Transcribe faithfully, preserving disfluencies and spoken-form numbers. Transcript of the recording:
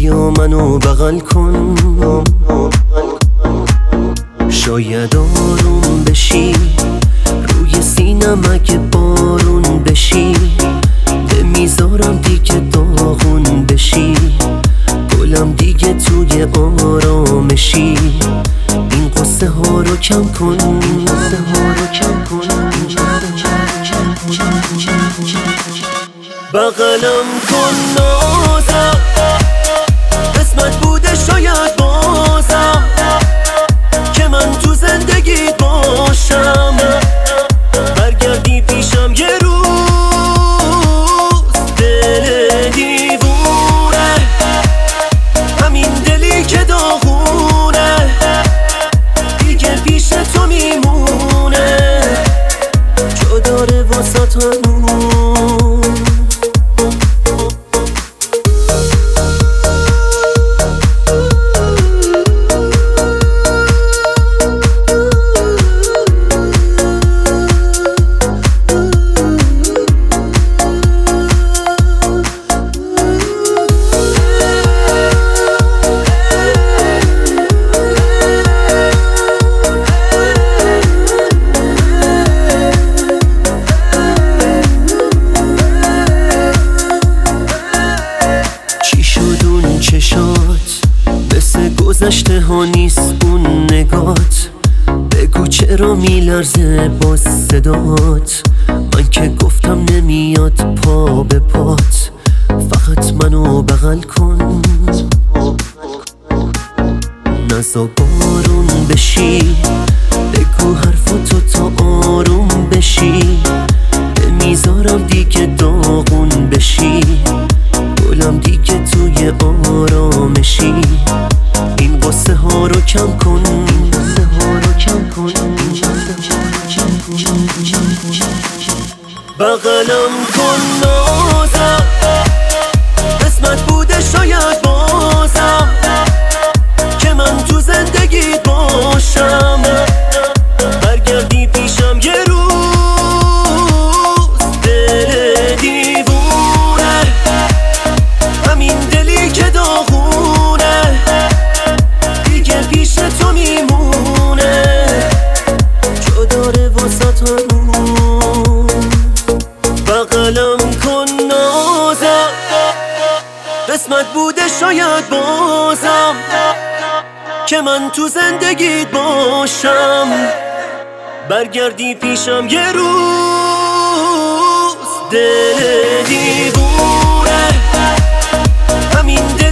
بیا منو بغل کن، شاید آروم بشی، روی سینم اگه بارون بشی، نمیذارم دیگه داغون بشی، گلم دیگه توی آرامشی، این قصه ها رو کم کن، این قصه ها رو کم کن، بغلم کن نازم، قسمت بوده شاید بازم که من تو زندگیت باشم، برگردی پیشم یه روز، دل دیوونه، همین دلی که داغونه، دیگه پیش تو میمونه، جا داره واسه هنوز. چشات مثل گذشته ها نیست اون نگات، بگو چرا میلرزه با صدات، من که گفتم نمیاد پا به پات، فقط منو بغل کن، نزا بارون بشی، بگو حرفاتو تا آروم بشی، نمیذارم دیگه داغون بشی، گلم دیگه توی آرامشی، این قصه ها رو کم کن، این قصه ها رو کم کن، بغلم کن نازم، قسمت بوده شاید بازم که من تو زندگیت باشم، برگردی پیشم یه روز، دل دیوونه، همین دلی که داغونه، دیگه پیش تو میمونه، جا داره واسه هنوز، بغلم کن نازم، قسمت بوده شاید بازم که من تو زندگیت باشم، برگردی پیشم یه روز، دل دیوونه، همین